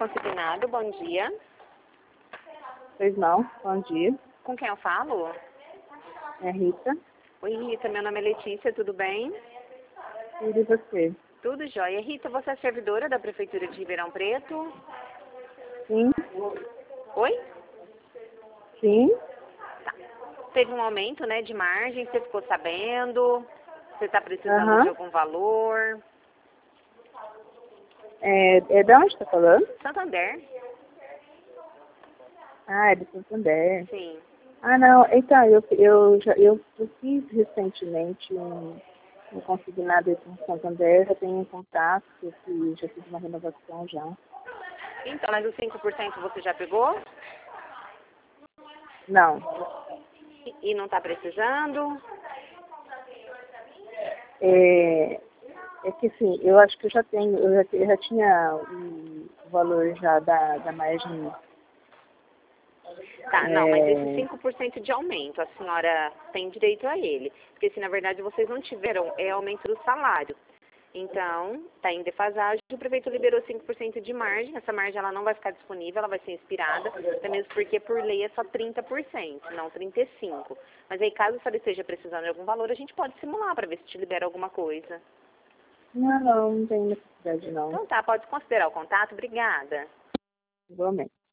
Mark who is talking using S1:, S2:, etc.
S1: Consignado, bom dia.
S2: Pois não, bom dia.
S1: Com quem eu falo?
S2: É Rita.
S1: Oi, Rita, meu nome é Letícia, tudo bem?
S2: E você?
S1: Tudo jóia. Rita, você é servidora da Prefeitura de Ribeirão Preto?
S2: Sim,
S1: Oi?
S2: sim.
S1: Tá. Teve um aumento, né, de margem, você ficou sabendo? Você está precisando de
S2: Aham.
S1: algum valor?
S2: É de onde está falando?
S1: Santander?
S2: Ah, é de Santander.
S1: Sim.
S2: Ah, não. Então, eu fiz recentemente um consignado aqui em Santander, já tenho um contato, já fiz uma renovação já.
S1: Então, mas os 5% você já pegou?
S2: Não.
S1: E não está precisando?
S2: É que assim, eu acho que eu já tenho, eu já tinha o valor já da margem.
S1: Tá, não, mas esse
S2: É,
S1: 5% de aumento, a senhora tem direito a ele. Porque se na verdade vocês não tiveram, é aumento do salário. Então, está em defasagem, o prefeito liberou 5% de margem, essa margem ela não vai ficar disponível, ela vai ser expirada, até mesmo porque por lei é só 30%, não 35%. Mas aí caso a senhora esteja precisando de algum valor, a gente pode simular para ver se te libera alguma coisa.
S2: não tem necessidade não.
S1: Então tá, pode considerar o contato, obrigada.
S2: Igualmente.